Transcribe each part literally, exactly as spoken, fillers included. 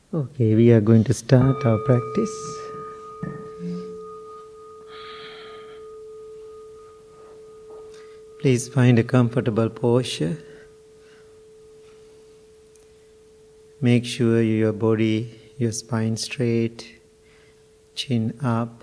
Okay, we are going to start our practice. Please find a comfortable posture. Make sure your body, your spine straight, chin up.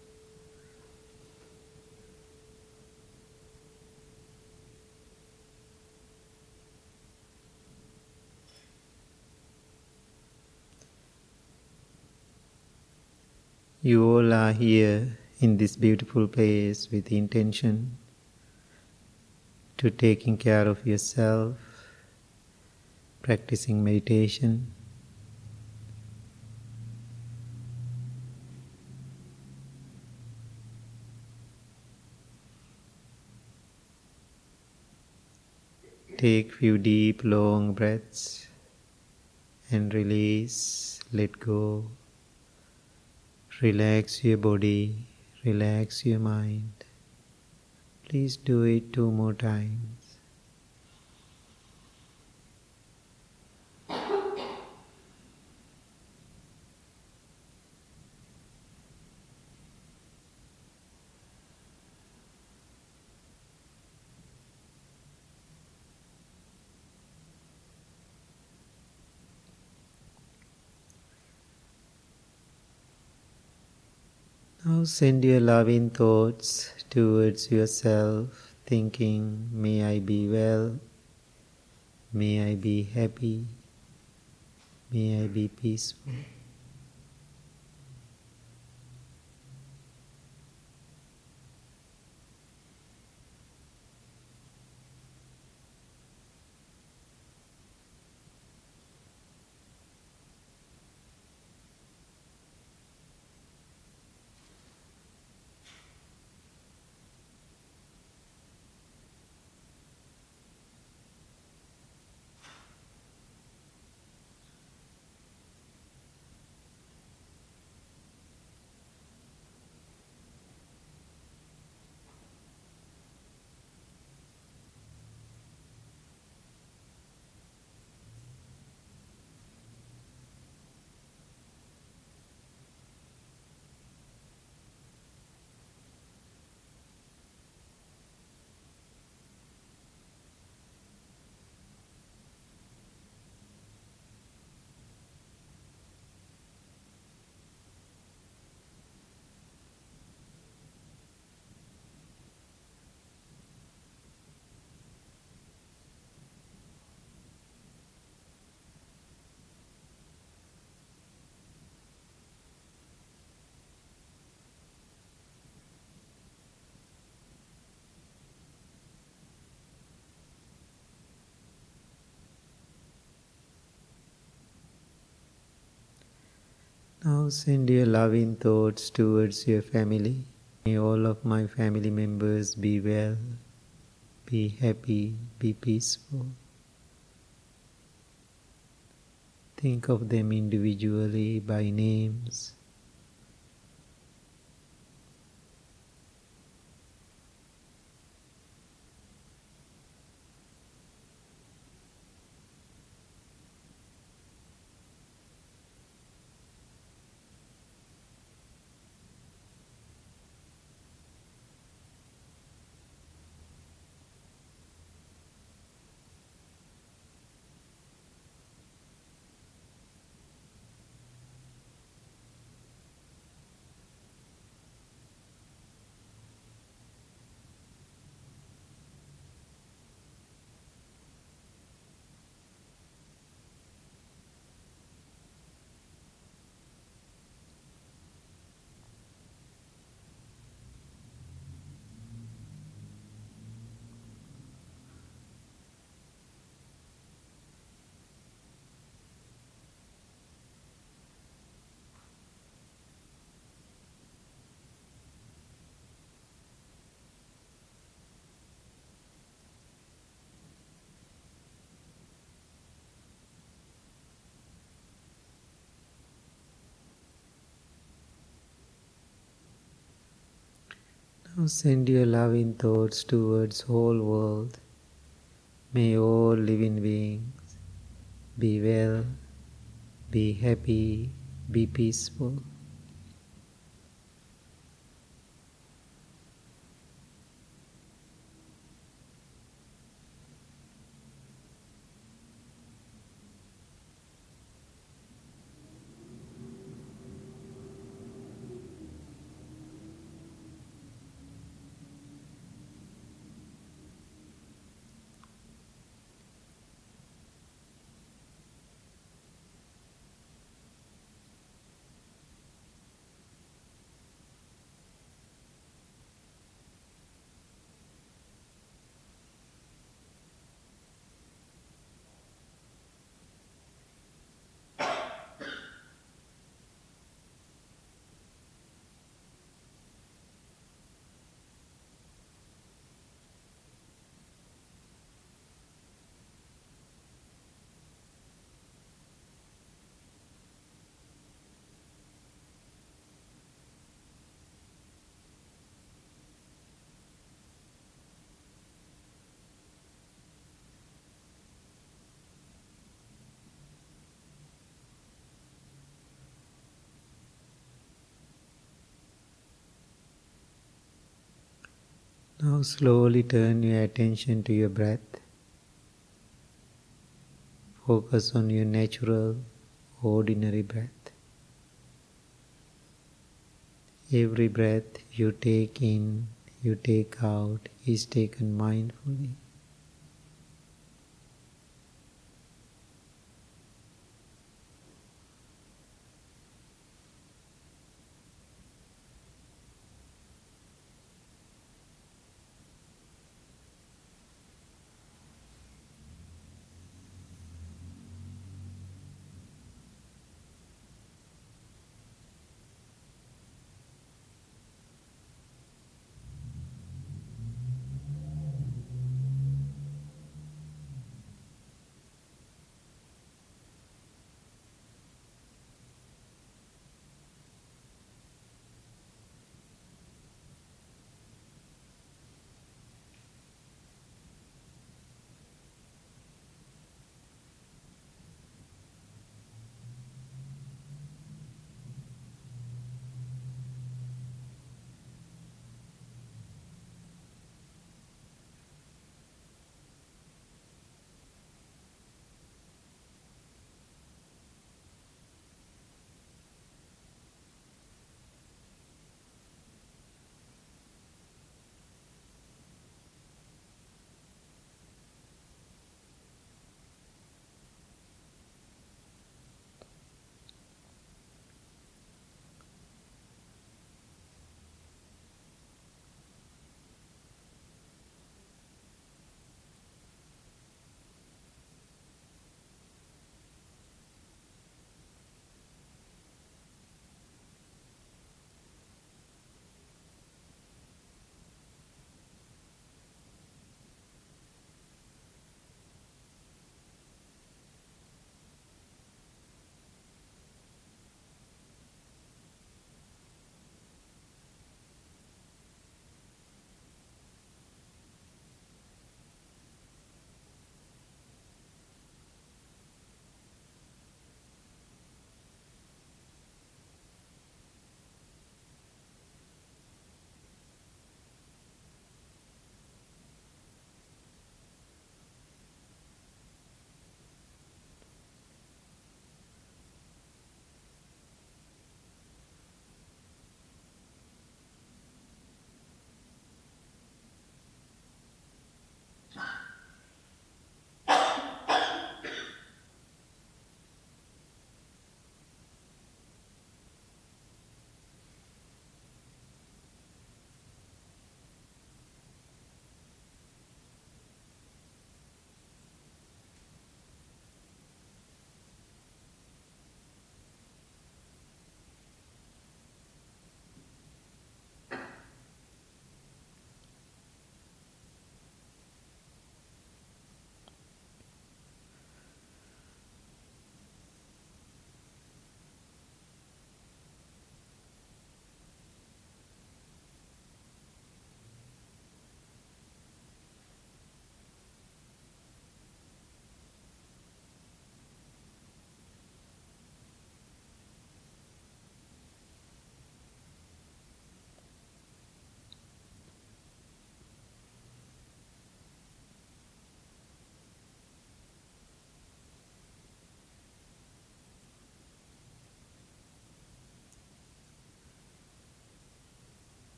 You all are here in this beautiful place with the intention to taking care of yourself, practicing meditation. Take few deep, long breaths and release, let go. Relax your body, relax your mind. Please do it two more times. Now send your loving thoughts towards yourself, thinking, may I be well, may I be happy, may I be peaceful. Now send your loving thoughts towards your family. May all of my family members be well, be happy, be peaceful. Think of them individually by names. Now send your loving thoughts towards whole world. May all living beings be well, be happy, be peaceful. Now slowly turn your attention to your breath. Focus on your natural, ordinary breath. Every breath you take in, you take out is taken mindfully.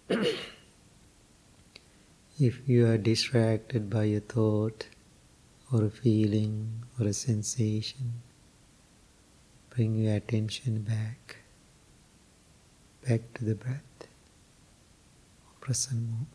If you are distracted by a thought or a feeling or a sensation, bring your attention back, back to the breath, present moment.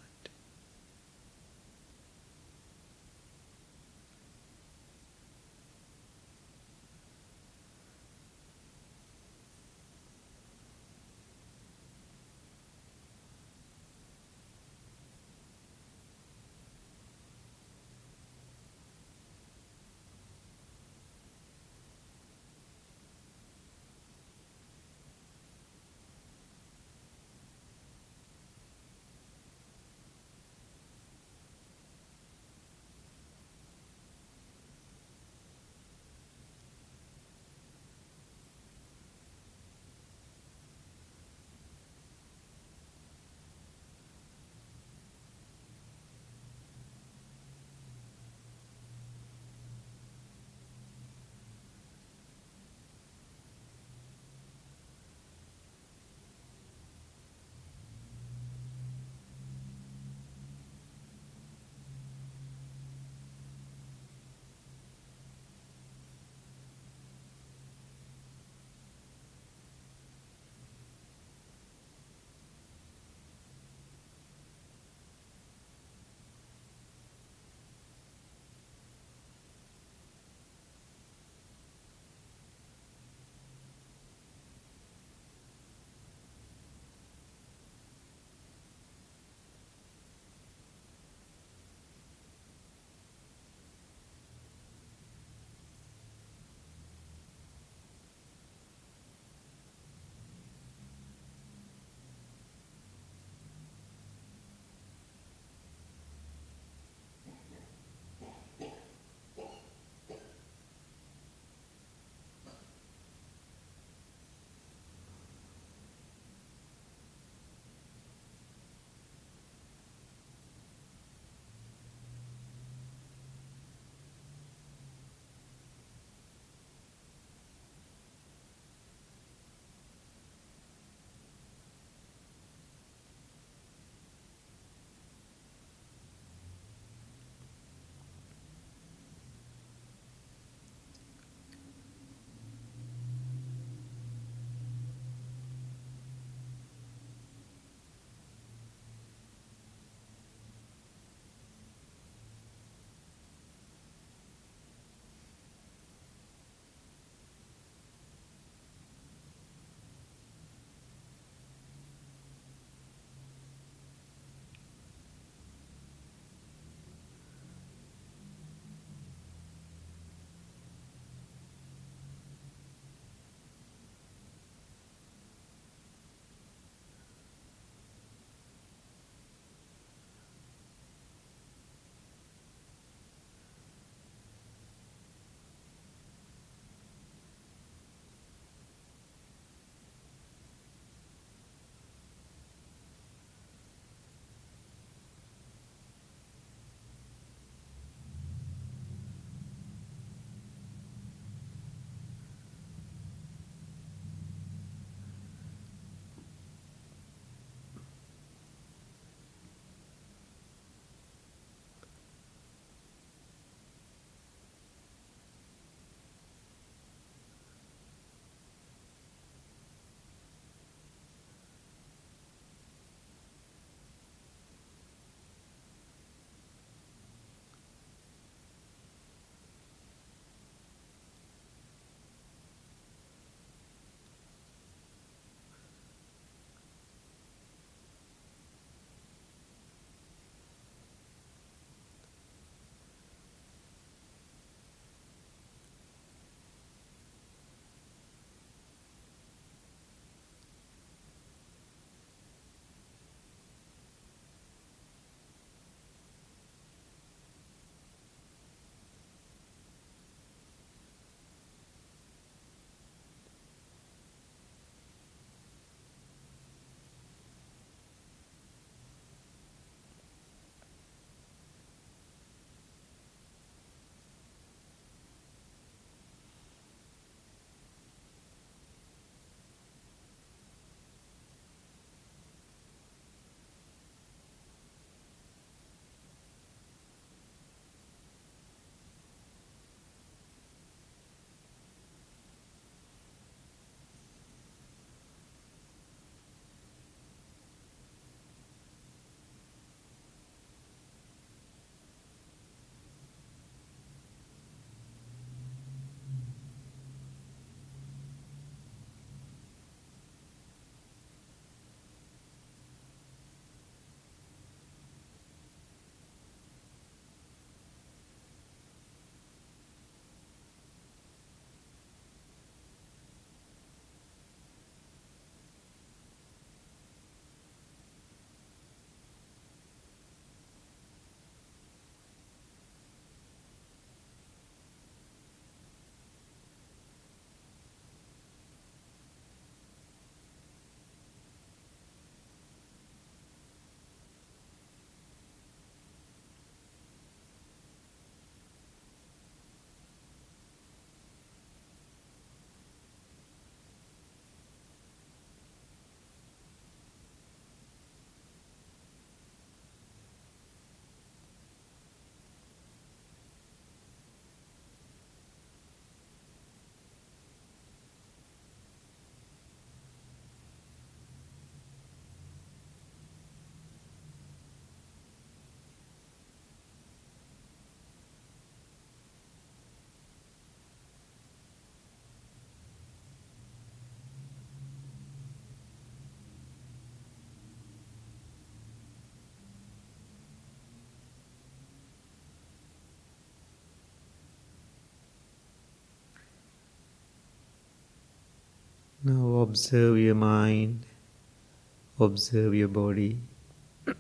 Now observe your mind, observe your body. Your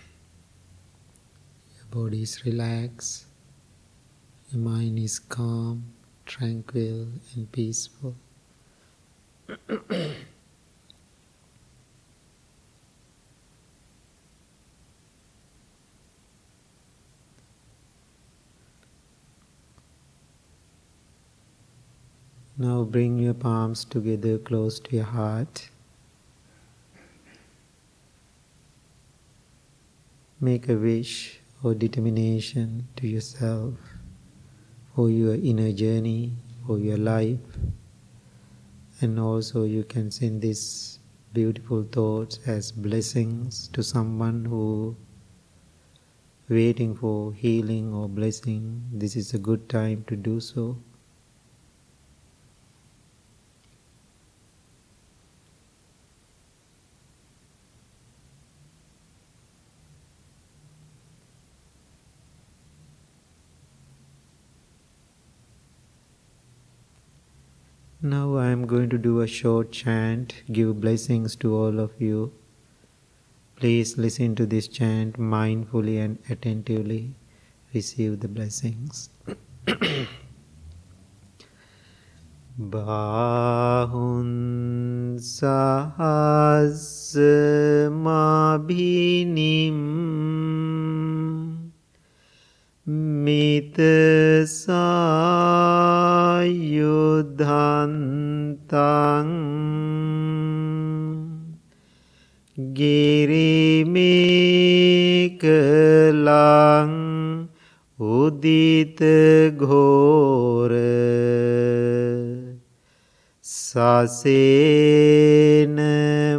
body is relaxed, your mind is calm, tranquil and peaceful. Now bring your palms together close to your heart. Make a wish or determination to yourself for your inner journey, for your life. And also you can send these beautiful thoughts as blessings to someone who waiting for healing or blessing. This is a good time to do so. Now I am going to do a short chant, give blessings to all of you. Please listen to this chant mindfully and attentively. Receive the blessings. Bahun sahasmabhinim Mita sayudhantang girimekalang udita ghora sasena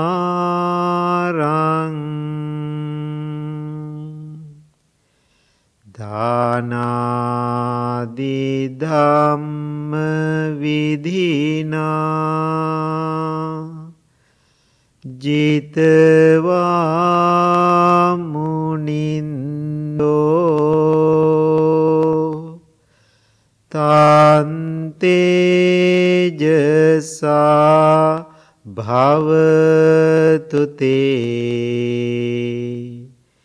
marang Dhanadi dhamma vidhina jitva munindo tante jasa bhavatu te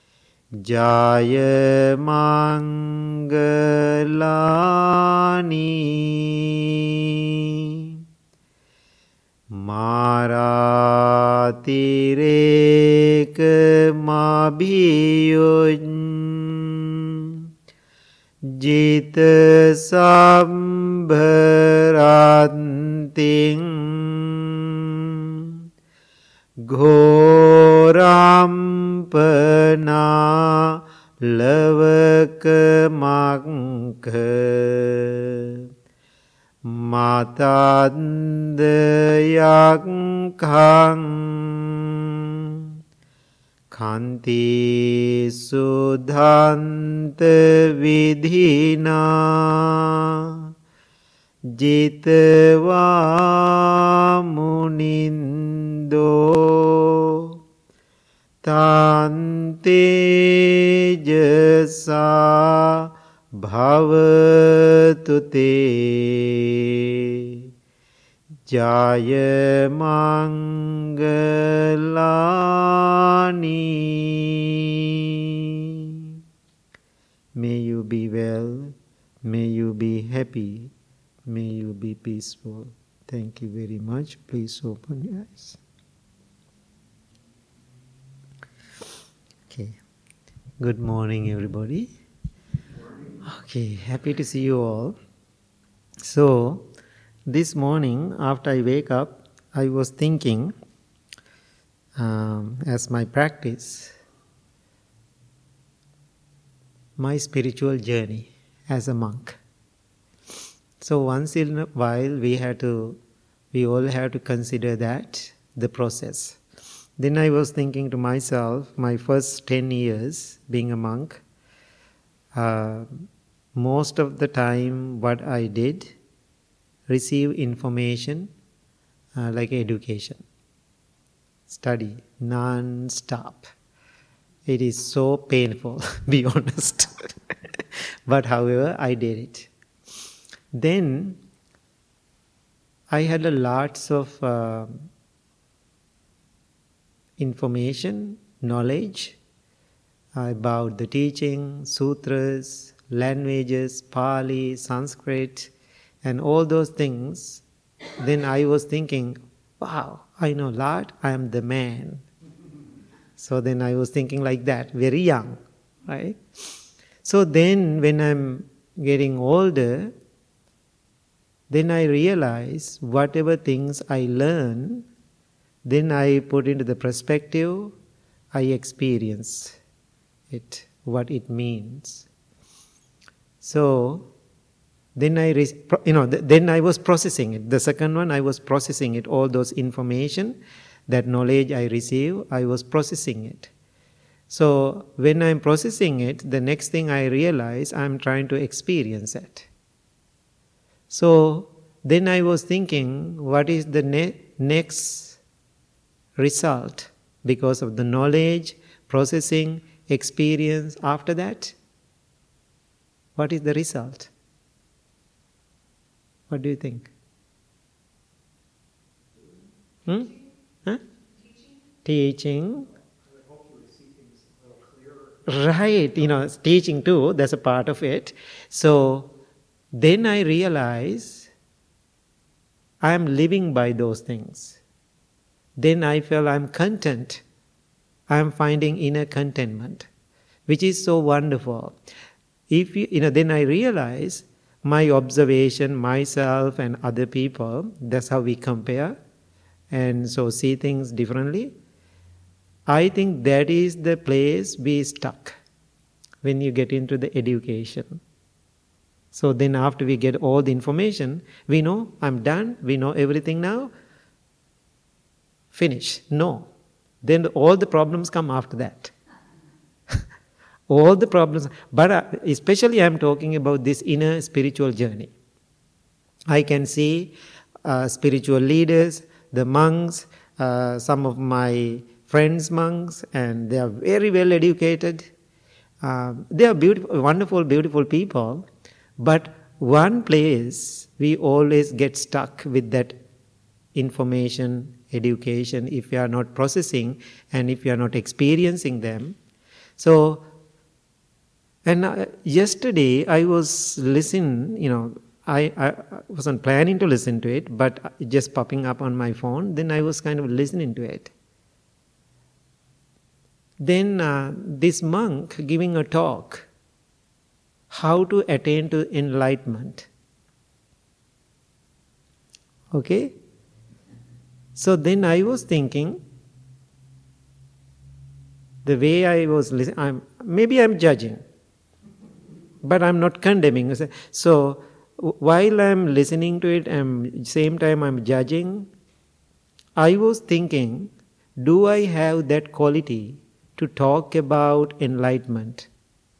Jaya Mangalani Maratireka Mabhiyun Jita Sambharanting Ghorampana Lavaka Makha Matandayakkhang Khanti Sudhanta Vidhina Jitva Munindo Tante jasa bhavatu te Jaya Mangalani. May you be well, may you be happy, may you be peaceful. Thank you very much. Please open your eyes. Okay. Good morning, everybody. Okay, happy to see you all. So, this morning after I wake up, I was thinking, um, as my practice, my spiritual journey as a monk. So once in a while we have to, we all have to consider that, the process. Then I was thinking to myself, my first ten years being a monk, uh, most of the time what I did, receive information uh, like education, study non-stop. It is so painful, be honest. But however, I did it. Then I had a lots of uh, information, knowledge about the teaching, sutras, languages, Pali, Sanskrit, and all those things. Then I was thinking, wow, I know a lot, I am the man. So then I was thinking like that, very young, right? So then when I'm getting older, then I realize whatever things I learn, then I put into the perspective, I experience it, what it means. So then I, you know, then I was processing it. The second one, I was processing it, all those information, that knowledge I receive, I was processing it. So when I'm processing it, the next thing I realize, I'm trying to experience it. So then I was thinking, what is the ne- next result because of the knowledge, processing, experience after that? What is the result? What do you think? Hmm? Huh? Teaching. Right, you know, teaching too, that's a part of it. So then I realize I am living by those things. Then I feel I'm content. I am finding inner contentment, which is so wonderful. If you, you know, then I realize my observation, myself and other people, that's how we compare and so see things differently. I think that is the place we stuck when you get into the education. So then after we get all the information, we know I'm done, we know everything now, finish. No. Then all the problems come after that. All the problems, but especially I'm talking about this inner spiritual journey. I can see uh, spiritual leaders, the monks, uh, some of my friends monks, and they are very well educated. Uh, they are beautiful, wonderful, beautiful people. But one place we always get stuck with that information, education, if we are not processing and if we are not experiencing them. So, and uh, yesterday I was listening, you know, I, I wasn't planning to listen to it, but just popping up on my phone, then I was kind of listening to it. Then uh, this monk giving a talk, how to attain to enlightenment. Okay? So then I was thinking, the way I was listening, I'm, maybe I'm judging, but I'm not condemning. So while I'm listening to it, and same time I'm judging, I was thinking, do I have that quality to talk about enlightenment?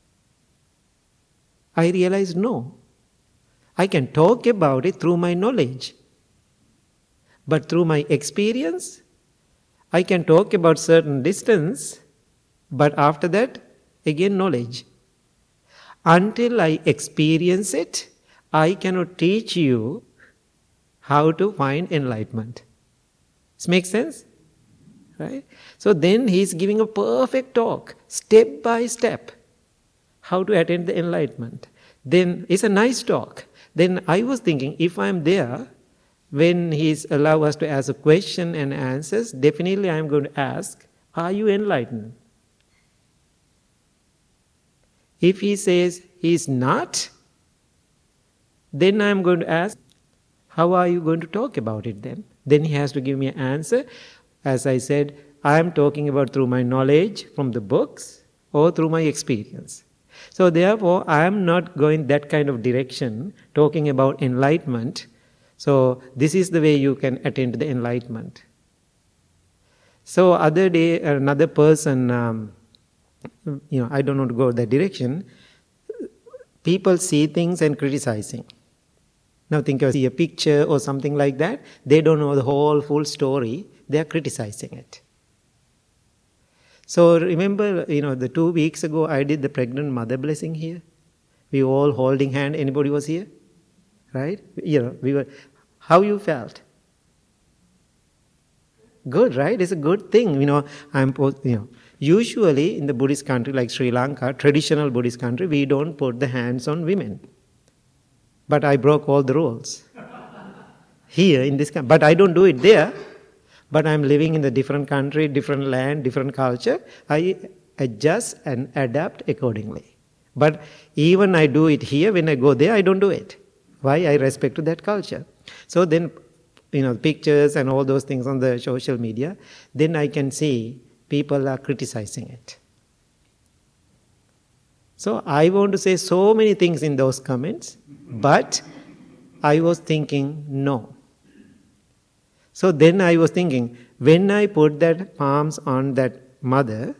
I realized no. I can talk about it through my knowledge. But through my experience, I can talk about certain distance, but after that, again knowledge. Until I experience it, I cannot teach you how to find enlightenment. This makes sense? Right? So then he's giving a perfect talk, step by step, how to attain the enlightenment. Then it's a nice talk. Then I was thinking, if I'm there, when he's allow us to ask a question and answers, definitely I'm going to ask, are you enlightened? If he says he's not, then I'm going to ask, how are you going to talk about it then? Then he has to give me an answer. As I said, I am talking about through my knowledge from the books or through my experience. So therefore, I am not going that kind of direction, talking about enlightenment. So this is the way you can attain to the enlightenment. So other day, another person, um, you know, I don't want to go that direction. People see things and criticizing. Now think of see a picture or something like that. They don't know the whole full story. They are criticizing it. So remember, you know, the two weeks ago I did the pregnant mother blessing here. We all holding hand. Anybody was here? Right? You know, we were. How you felt? Good, right? It's a good thing. You know, I'm, you know, usually in the Buddhist country like Sri Lanka, traditional Buddhist country, we don't put the hands on women. But I broke all the rules. Here in this country, but I don't do it there. But I'm living in a different country, different land, different culture. I adjust and adapt accordingly. But even I do it here, when I go there, I don't do it. Why? I respect to that culture. So then, you know, pictures and all those things on the social media, then I can see people are criticizing it. So I want to say so many things in those comments, but I was thinking, no. So then I was thinking, when I put that palms on that mother,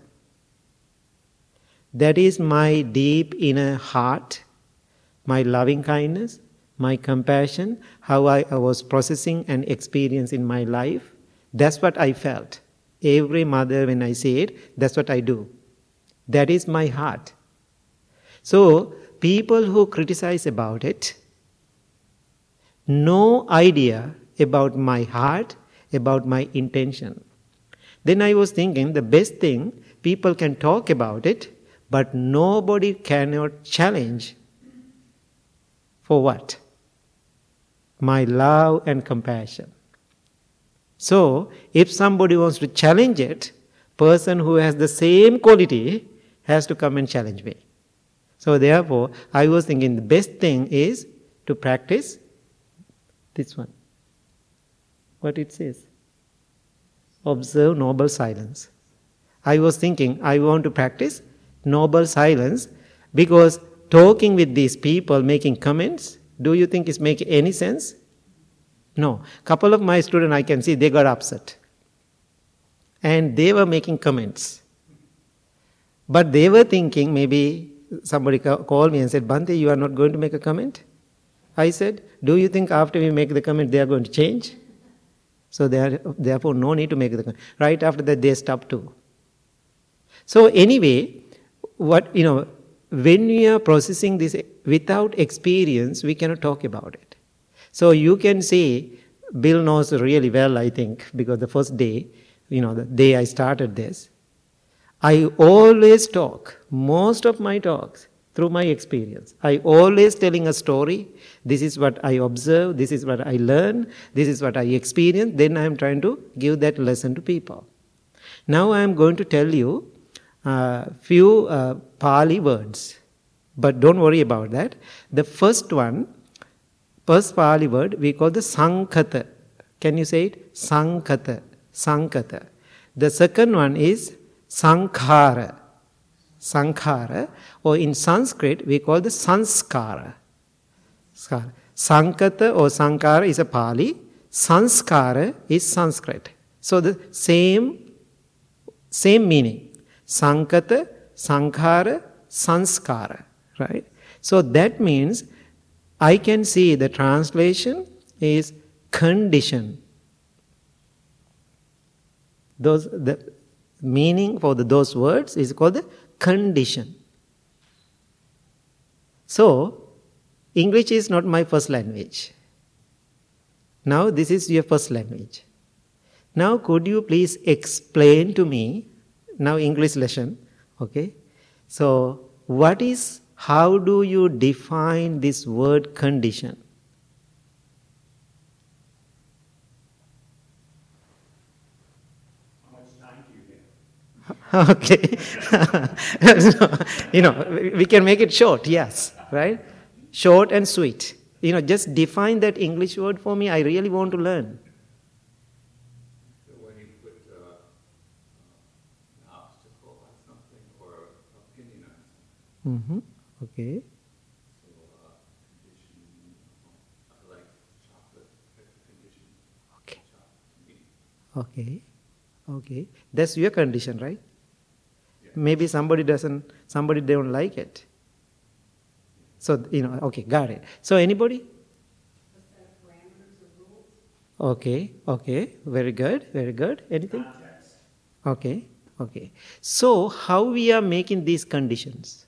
that is my deep inner heart, my loving kindness, my compassion, how I, I was processing and experiencing my life. That's what I felt. Every mother, when I say it, that's what I do. That is my heart. So people who criticize about it, no idea about my heart, about my intention. Then I was thinking the best thing, people can talk about it, but nobody cannot challenge. For what? My love and compassion. So, if somebody wants to challenge it, person who has the same quality has to come and challenge me. So therefore, I was thinking the best thing is to practice this one. What it says? Observe noble silence. I was thinking I want to practice noble silence because talking with these people, making comments, do you think it's making any sense? No. Couple of my students I can see they got upset. And they were making comments. But they were thinking, maybe somebody called me and said, Bhante, you are not going to make a comment? I said, do you think after we make the comment they are going to change? So there, therefore no need to make the comment. Right after that they stopped too. So anyway, what, you know, when we are processing this without experience, we cannot talk about it. So you can see, Bill knows really well, I think, because the first day, you know, the day I started this, I always talk, most of my talks, through my experience. I always telling a story, this is what I observe, this is what I learn, this is what I experience, then I am trying to give that lesson to people. Now I am going to tell you a few uh, Pali words, but don't worry about that. The first one, first Pali word, we call the Sankhata. Can you say it? Sankhata. Sankhata. The second one is Sankhara. Sankhara. Or in Sanskrit, we call the Sanskara. Sankhata or Sankhara is a Pali. Sanskara is Sanskrit. So the same, same meaning. Sankhata, Sankhara, Sanskara. Right? So that means I can see the translation is condition. Those, the meaning for the, those words is called the condition. So, English is not my first language. Now this is your first language. Now could you please explain to me, now English lesson, okay? So, what is, how do you define this word condition? Okay. So, you know, we can make it short, yes, right? Short and sweet. You know, just define that English word for me. I really want to learn. So when you put uh, an obstacle on something or an opinion on something. Mm-hmm. Okay. So uh, condition, I like chocolate as a condition. Okay. Chocolate to me. Okay. Okay. That's your condition, right? Maybe somebody doesn't, somebody don't like it. So, you know, okay, got it. So anybody? Okay, okay, very good, very good. Anything? Okay, okay. So how we are making these conditions?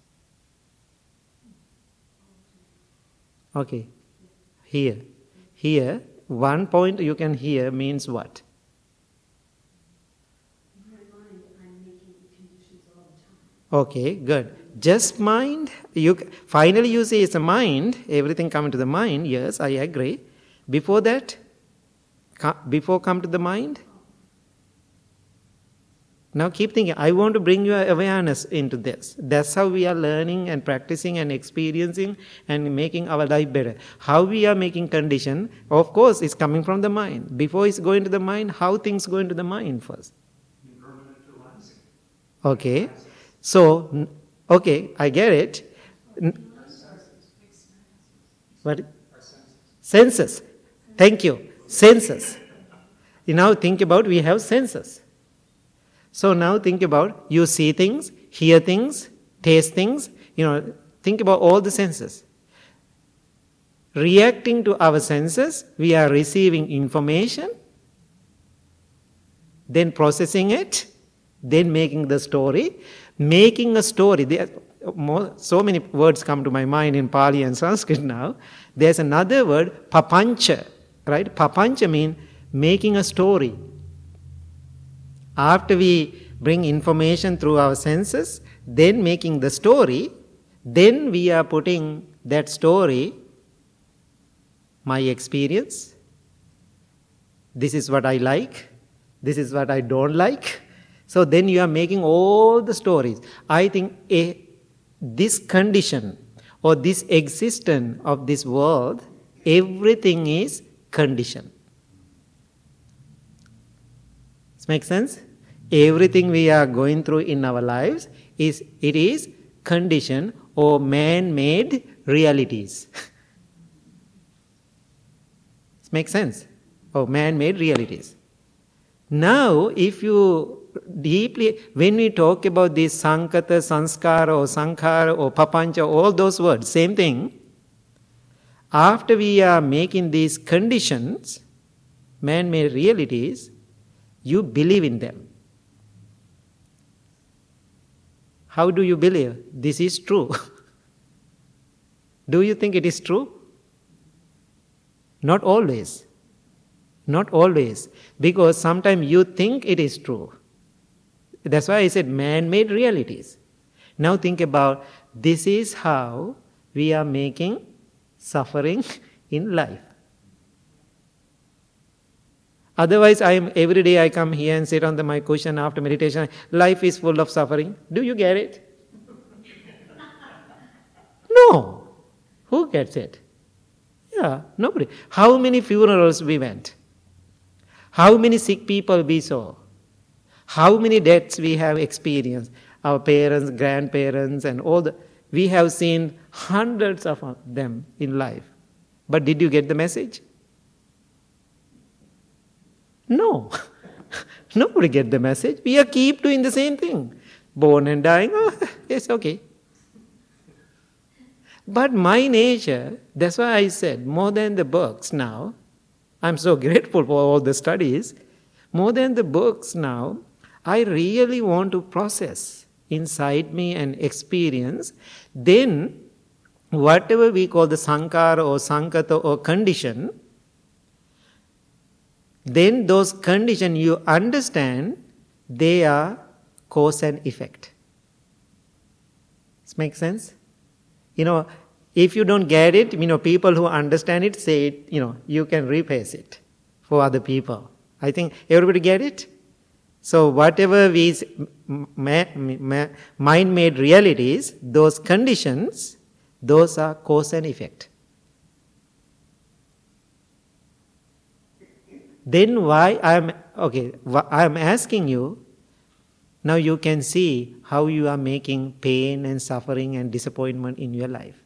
Okay, here, here one point you can hear means what? In my mind, I'm making conditions all the time. Okay, good. Just mind. You finally you say it's a mind. Everything coming to the mind. Yes, I agree. Before that, before come to the mind. Now keep thinking. I want to bring your awareness into this. That's how we are learning and practicing and experiencing and making our life better. How we are making condition, of course, is coming from the mind. Before it's going to the mind, how things go into the mind first. Okay. So, okay, I get it. What? Senses. Thank you. Senses. You now think about we have senses. So now think about you see things, hear things, taste things, you know, think about all the senses. Reacting to our senses, we are receiving information, then processing it, then making the story. Making a story, there are more, so many words come to my mind in Pali and Sanskrit now. There's another word, papancha, right? Papancha means making a story. After we bring information through our senses, then making the story, then we are putting that story, my experience, this is what I like, this is what I don't like. So then you are making all the stories. I think a, this condition or this existence of this world, everything is condition. Does it make sense? Everything we are going through in our lives, is it is condition or man-made realities. Does it make sense? Or man-made realities. Now, if you deeply, when we talk about this sankata, sanskara or sankhara or papancha, all those words, same thing. After we are making these conditions, man-made realities, you believe in them. How do you believe this is true? Do you think it is true? Not always. Not always. Because sometimes you think it is true. That's why I said man-made realities. Now think about this is how we are making suffering in life. Otherwise, I am every day I come here and sit on the, my cushion after meditation. Life is full of suffering. Do you get it? No. Who gets it? Yeah, nobody. How many funerals we went? How many sick people we saw? How many deaths we have experienced? Our parents, grandparents, and all the. We have seen hundreds of them in life. But did you get the message? No. Nobody get the message. We are keep doing the same thing. Born and dying, oh, it's okay. But my nature, that's why I said, more than the books now, I'm so grateful for all the studies, more than the books now, I really want to process inside me and experience, then whatever we call the sankhara or sankata or condition, then those conditions you understand, they are cause and effect. Does it make sense? You know, if you don't get it, you know, people who understand it say it, you know, you can replace it for other people. I think everybody get it? So whatever we ma- ma- mind-made realities, those conditions, those are cause and effect. Then why I am okay? I am asking you. Now you can see how you are making pain and suffering and disappointment in your life.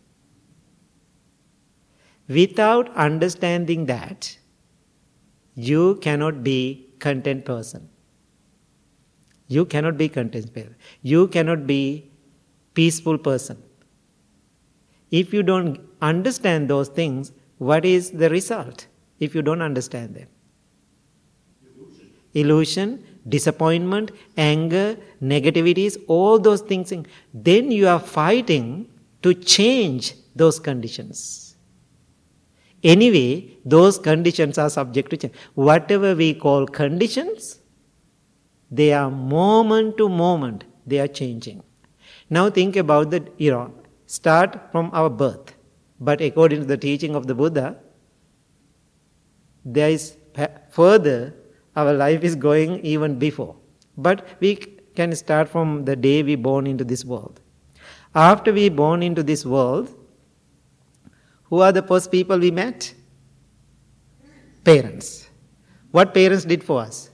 Without understanding that, you cannot be content person. You cannot be content person. You cannot be peaceful person. If you don't understand those things, what is the result if you don't understand them? Illusion. Illusion, disappointment, anger, negativities, all those things. Then you are fighting to change those conditions. Anyway, those conditions are subject to change. Whatever we call conditions, they are moment to moment, they are changing. Now think about the, you know, start from our birth. But according to the teaching of the Buddha, there is further, our life is going even before. But we can start from the day we born into this world. After we born into this world, who are the first people we met? Parents. What parents did for us?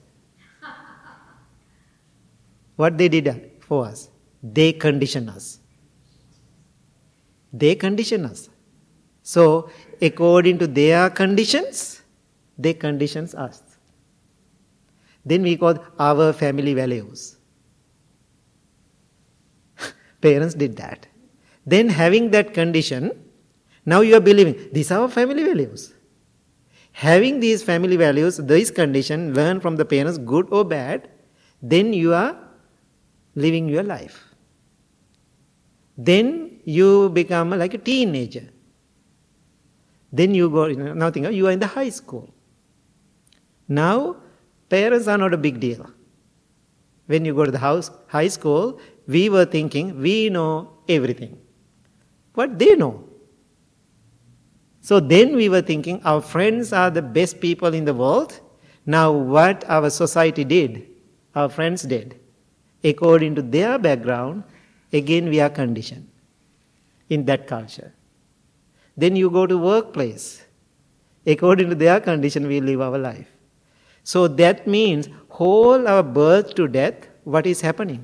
What they did for us? They condition us. They condition us. So, according to their conditions, they conditions us. Then we call our family values. Parents did that. Then having that condition, now you are believing, these are our family values. Having these family values, these conditions, learn from the parents, good or bad, then you are living your life. Then you become like a teenager. Then you go, now think, you are in the high school. Now, parents are not a big deal. When you go to the house, high school, we were thinking, we know everything. What they know. So then we were thinking, our friends are the best people in the world. Now what our society did, our friends did, according to their background, again we are conditioned in that culture. Then you go to workplace. According to their condition, we live our life. So that means whole our birth to death, what is happening?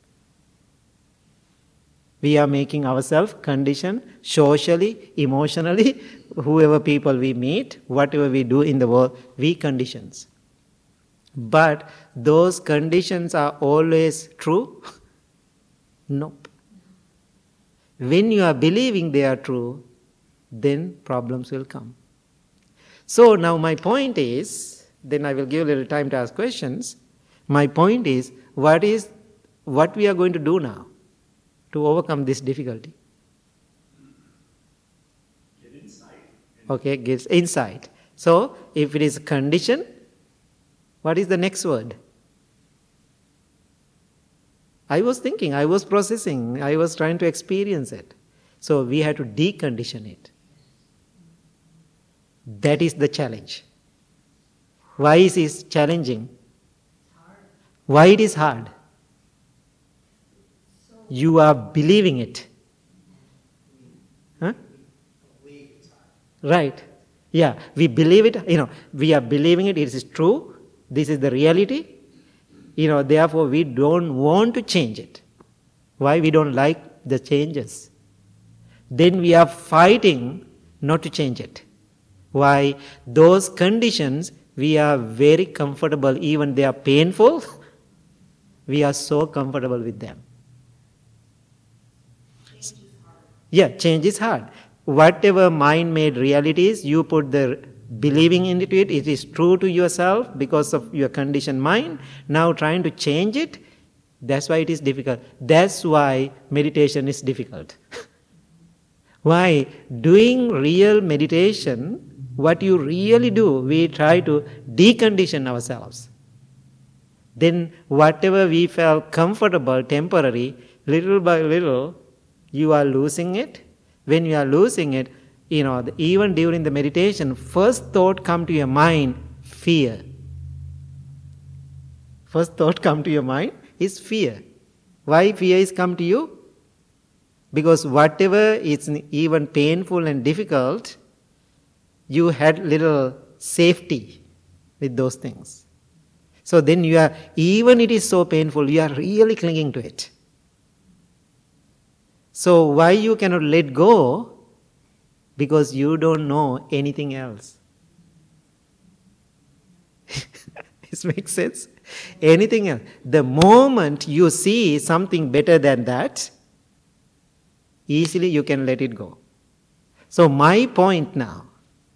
We are making ourselves conditioned socially, emotionally, whoever people we meet, whatever we do in the world, we conditions. But those conditions are always true? Nope. When you are believing they are true, then problems will come. So now my point is, then I will give a little time to ask questions. My point is, what is what we are going to do now to overcome this difficulty? Get insight. Okay, gives insight. So, if it is condition, what is the next word? I was thinking, I was processing, I was trying to experience it. So, we had to decondition it. That is the challenge. Why is it challenging? Why it is hard? You are believing it. Huh? Right. Yeah, we believe it, you know, we are believing it, it is true, this is the reality. You know, therefore we don't want to change it. Why? We don't like the changes. Then we are fighting not to change it. Why? Those conditions, we are very comfortable, even they are painful, we are so comfortable with them. Change is hard. Yeah, change is hard. Whatever mind-made realities, you put the believing into it, it is true to yourself because of your conditioned mind. Now trying to change it, that's why it is difficult. That's why meditation is difficult. Why? Doing real meditation, what you really do, we try to decondition ourselves. Then whatever we felt comfortable, temporary, little by little, you are losing it. When you are losing it, you know, even during the meditation, first thought come to your mind, fear. First thought come to your mind is fear. Why fear is come to you? Because whatever is even painful and difficult, you had little safety with those things. So then you are, even it is so painful, you are really clinging to it. So why you cannot let go? Because you don't know anything else. This makes sense? Anything else. The moment you see something better than that, easily you can let it go. So my point now,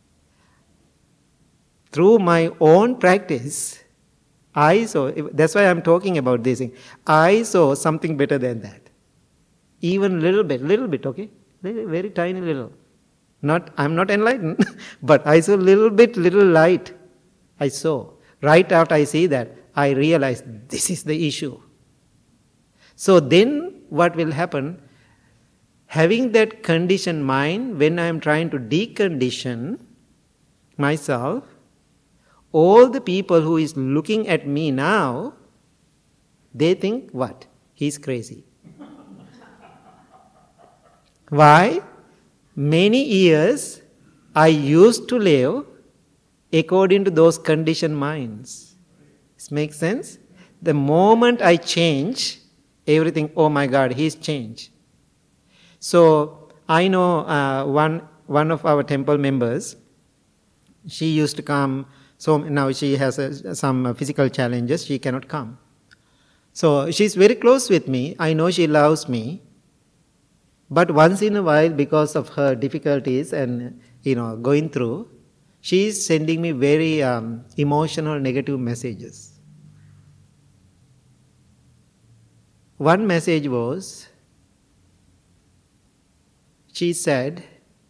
through my own practice, I saw, that's why I'm talking about this thing, I saw something better than that. Even little bit, little bit, okay? Very, very tiny little. Not, I'm not enlightened, but I saw little bit, little light. I saw. Right after I see that, I realized this is the issue. So then what will happen? Having that conditioned mind, when I am trying to decondition myself, all the people who is looking at me now, they think what? He's crazy. Why? Many years I used to live according to those conditioned minds. This makes sense? The moment I change, everything, oh my God, he's changed. So I know uh, one one of our temple members, she used to come, so now she has uh, some physical challenges, she cannot come. So she's very close with me, I know she loves me, but once in a while, because of her difficulties and you know going through, she is sending me very um, emotional, negative messages. One message was, she said,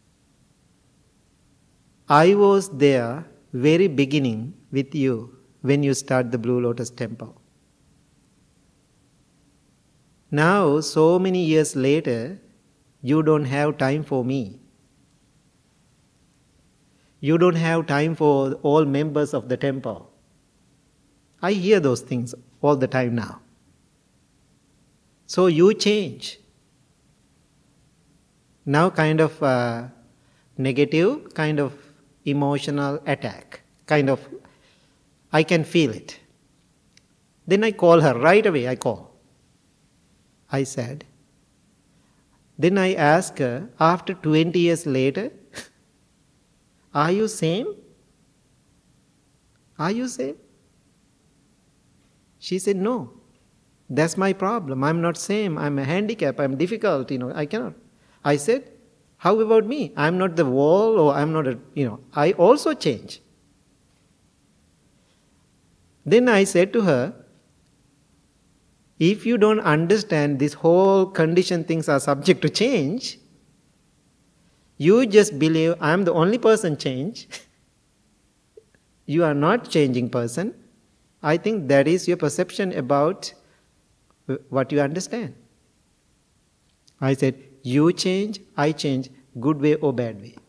I was there very beginning with you when you start the Blue Lotus Temple. Now, so many years later, you don't have time for me. You don't have time for all members of the temple. I hear those things all the time now. So you change. Now kind of uh, negative, kind of emotional attack, kind of, I can feel it. Then I call her, right away I call. I said, then I ask her, after twenty years later, are you same? Are you same? She said, no. That's my problem. I'm not same. I'm a handicap. I'm difficult. You know, I cannot. I said, how about me? I'm not the wall, or I'm not a, you know, I also change. Then I said to her, if you don't understand this whole condition things are subject to change, you just believe I'm the only person change. You are not changing person. I think that is your perception about what you understand. I said, you change, I change, good way or bad way.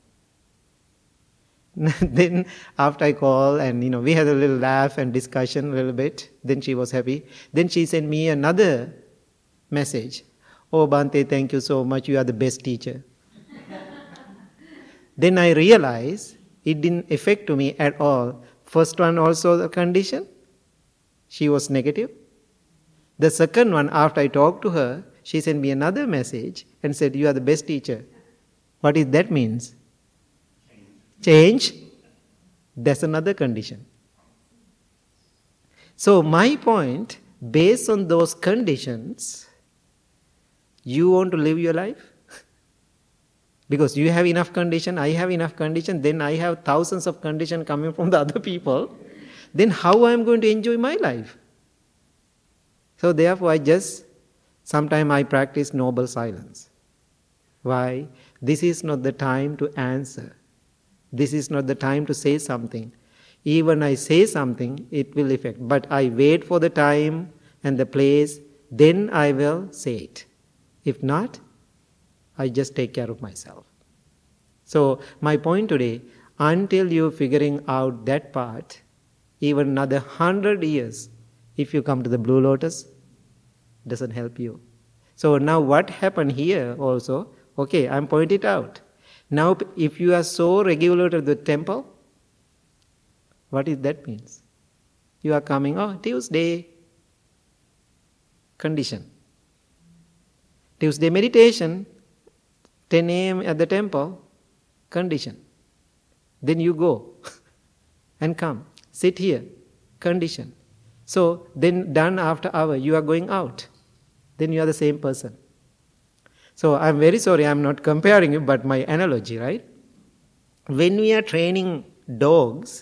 Then after I call and you know we had a little laugh and discussion a little bit, then she was happy. Then she sent me another message. Oh Bhante, thank you so much, you are the best teacher. Then I realized it didn't affect to me at all. First one also the condition, she was negative. The second one, after I talked to her, she sent me another message and said, you are the best teacher. What is that means? Change. That's another condition. So my point, based on those conditions, you want to live your life? Because you have enough condition, I have enough condition, then I have thousands of condition coming from the other people. Then how I am going to enjoy my life? So therefore I just, sometimes I practice noble silence. Why? This is not the time to answer. This is not the time to say something. Even I say something, it will affect. But I wait for the time and the place, then I will say it. If not, I just take care of myself. So my point today, until you're figuring out that part, even another hundred years, if you come to the Blue Lotus, doesn't help you. So now what happened here also, okay, I'm pointing it out. Now if you are so regular to the temple, what is that means? You are coming, oh, Tuesday, condition. Tuesday meditation, ten a.m. at the temple, condition. Then you go and come, sit here, condition. So then done after hour, you are going out. Then you are the same person. So I'm very sorry, I'm not comparing it, but my analogy, right? When we are training dogs,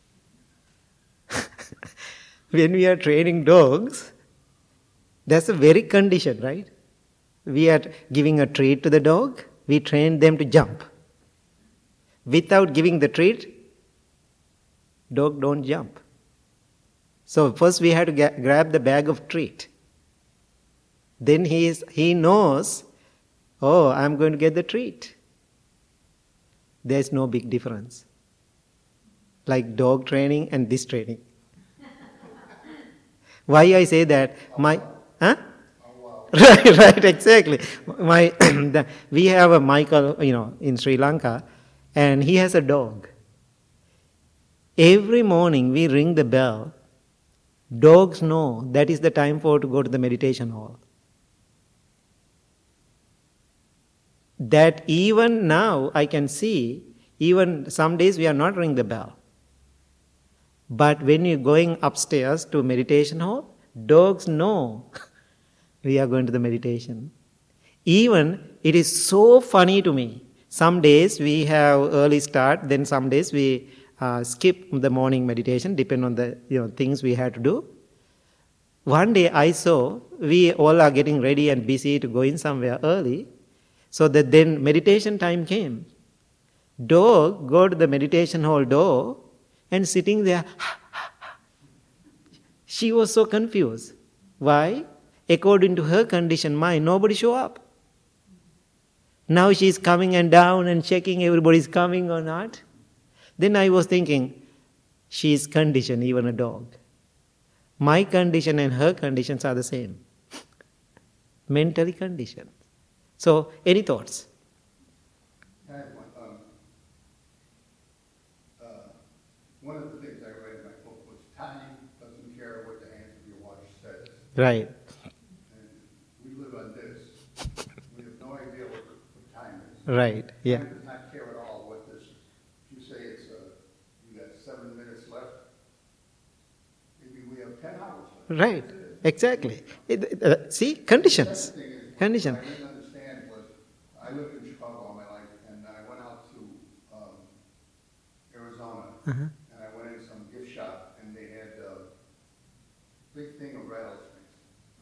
when we are training dogs, that's a very condition, right? We are giving a treat to the dog, we train them to jump. Without giving the treat, dog don't jump. So first we have to ga- grab the bag of treat. Then he is, he knows, oh, I'm going to get the treat. There's no big difference. Like dog training and this training. Why I say that? My, huh? Right, right, exactly. My, the, we have a Michael, you know, in Sri Lanka, and he has a dog. Every morning we ring the bell. Dogs know that is the time for to go to the meditation hall. That even now I can see, even some days we are not ringing the bell. But when you're going upstairs to meditation hall, dogs know we are going to the meditation. Even it is so funny to me. Some days we have early start, then some days we uh, skip the morning meditation, depend on the you know things we had to do. One day I saw we all are getting ready and busy to go in somewhere early, so that then meditation time came. Dog go to the meditation hall door and sitting there. She was so confused. Why? According to her conditioned mind, nobody show up. Now she is coming and down and checking everybody is coming or not. Then I was thinking, she is conditioned, even a dog. My condition and her conditions are the same. Mentally conditioned. So, any thoughts? I have one. Um, uh, one of the things I read in my book was time doesn't care what the hands of your watch says. Right. And we live on this. We have no idea what, what time is. Right, yeah. Time does not care at all what this is. If you say it's, uh, you got seven minutes left, maybe we have ten hours left. Right, exactly. It, uh, see, conditions. The second thing is, Condition. what I didn't understand was, I lived in Chicago all my life, and I went out to um, Arizona, Uh-huh. and I went in some gift shop, and they had a big thing of rattlesnakes.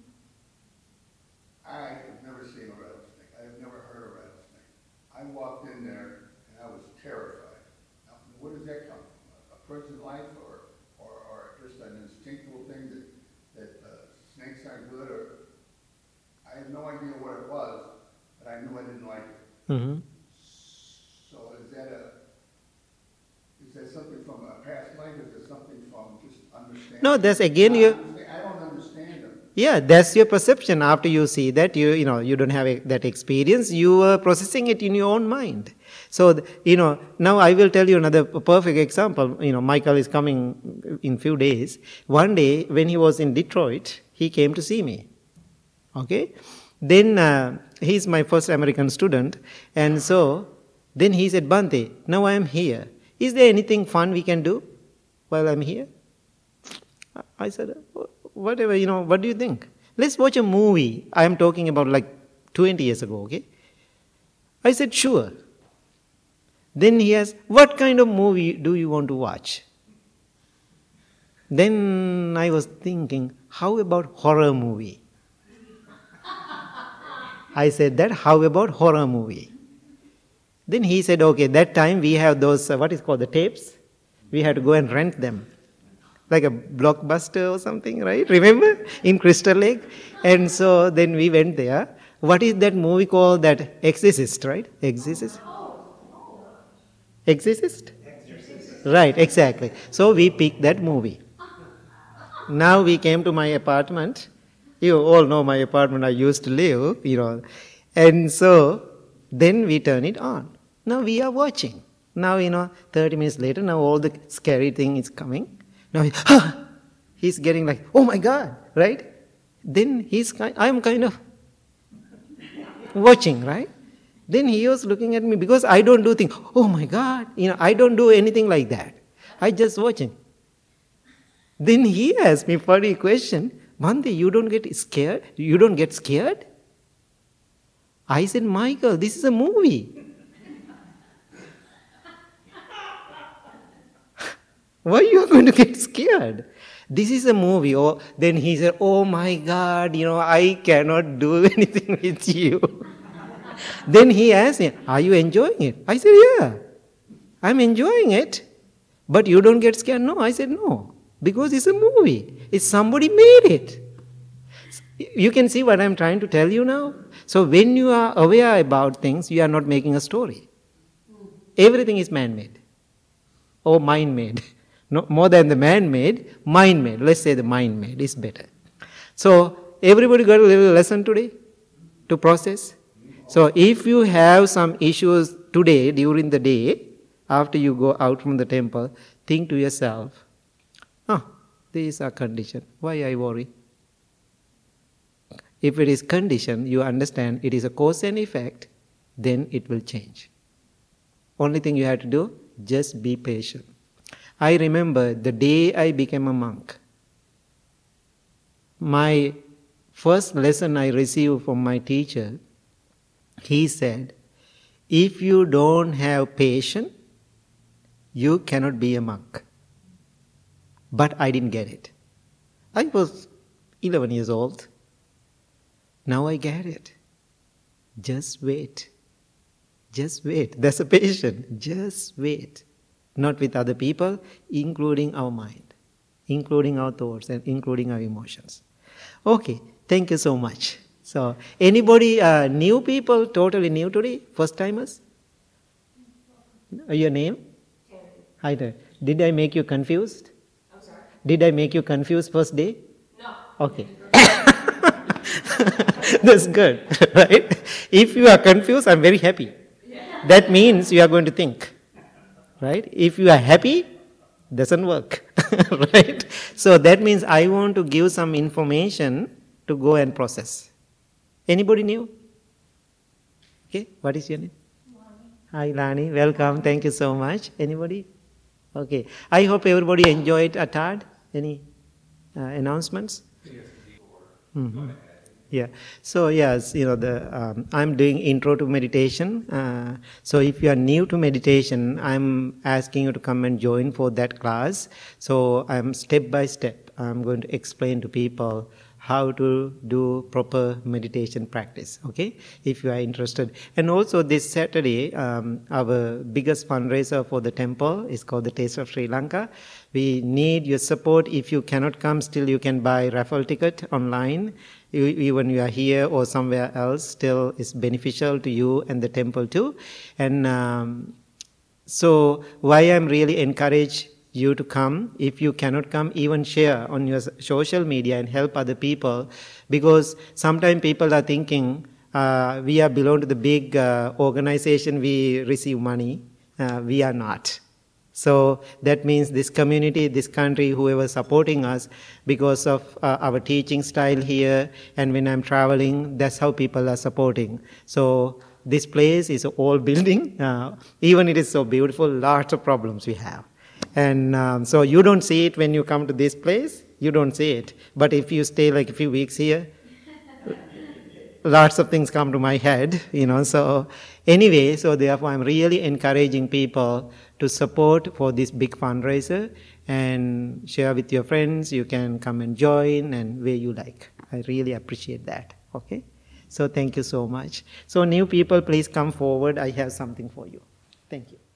I have never seen a rattlesnake. I have never heard a rattlesnake. I walked in there, and I was terrified. Now, where does that come from? A, a prison life, or, or, or just an instinctual thing that, that uh, snakes aren't good, or I had no idea what it was, but I knew I didn't like it. Mm-hmm. So is that a, is that something from a past life? Is it something from just understanding? No, that's again you. I don't understand them. Yeah, that's your perception. After you see that, you you know you don't have a, that experience. You are processing it in your own mind. So you know now I will tell you another perfect example. You know, Michael is coming in few days. One day when he was in Detroit, he came to see me. Okay, then uh, he's my first American student, and so then he said, Bhante, now I am here. Is there anything fun we can do while I'm here? I said, whatever, you know, what do you think? Let's watch a movie. I am talking about like twenty years ago, okay? I said, sure. Then he asked, what kind of movie do you want to watch? Then I was thinking, how about horror movie? I said that, how about horror movie? Then he said, okay, that time we have those, uh, what is called the tapes. We had to go and rent them. Like a Blockbuster or something, right? Remember? In Crystal Lake. And so then we went there. What is that movie called? That Exorcist, right? Exorcist? Exorcist? Exorcist. Right, exactly. So we picked that movie. Now we came to my apartment. You all know my apartment I used to live, you know. And so then we turn it on. Now we are watching. Now, you know, thirty minutes later, now all the scary thing is coming. Now he, ah, he's getting like, oh my God, right? Then he's kind, I'm kind of watching, right? Then he was looking at me because I don't do things, oh my God, you know, I don't do anything like that. I just watching. Then he asked me funny question, Bhante, you don't get scared? You don't get scared? I said, Michael, this is a movie. Why you are going to get scared? This is a movie. Oh, then he said, oh my God, you know, I cannot do anything with you. Then he asked me, are you enjoying it? I said, yeah. I'm enjoying it, but you don't get scared. No, I said no, because it's a movie. It's somebody made it. You can see what I'm trying to tell you now. So when you are aware about things, you are not making a story. Everything is man-made or mind-made. No, more than the man-made, mind-made. Let's say the mind-made is better. So everybody got a little lesson today to process. So if you have some issues today, during the day, after you go out from the temple, think to yourself, oh, these are conditioned. Why I worry? If it is conditioned, you understand it is a cause and effect, then it will change. Only thing you have to do, just be patient. I remember the day I became a monk, my first lesson I received from my teacher, he said, if you don't have patience, you cannot be a monk. But I didn't get it. I was eleven years old. Now I get it. Just wait. Just wait. That's a patience. Just wait. Not with other people, including our mind, including our thoughts, and including our emotions. Okay, thank you so much. So, anybody, uh, new people, totally new today, first timers? Your name? Terry. Hi there. Did I make you confused? I'm sorry? Did I make you confused first day? No. Okay. That's good, right? If you are confused, I'm very happy. Yeah. That means you are going to think, right? If you are happy, doesn't work, right? So that means I want to give some information to go and process. Anybody new? Okay, what is your name? Lani. Hi Lani, welcome, thank you so much. Anybody? Okay, I hope everybody enjoyed Attard. Any uh, announcements? Mm-hmm. Yeah. So yes, you know the um, I'm doing intro to meditation. Uh, so if you are new to meditation, I'm asking you to come and join for that class. So I'm step by step. I'm going to explain to people how to do proper meditation practice. Okay, if you are interested. And also this Saturday, um, our biggest fundraiser for the temple is called the Taste of Sri Lanka. We need your support. If you cannot come, still you can buy raffle ticket online. You, even you are here or somewhere else, still is beneficial to you and the temple too. And um, so why I'm really encourage you to come. If you cannot come, even share on your social media and help other people, because sometimes people are thinking uh, we are belong to the big uh, organization, we receive money. Uh, we are not. So that means this community, this country, whoever supporting us, because of uh, our teaching style here, and when I'm traveling, that's how people are supporting. So this place is an old building. Uh, even it is so beautiful, lots of problems we have. And um, so you don't see it when you come to this place, you don't see it. But if you stay like a few weeks here, lots of things come to my head, you know. So anyway, so therefore I'm really encouraging people to support for this big fundraiser and share with your friends. You can come and join and where you like. I really appreciate that. Okay? So thank you so much. So new people, please come forward. I have something for you. Thank you.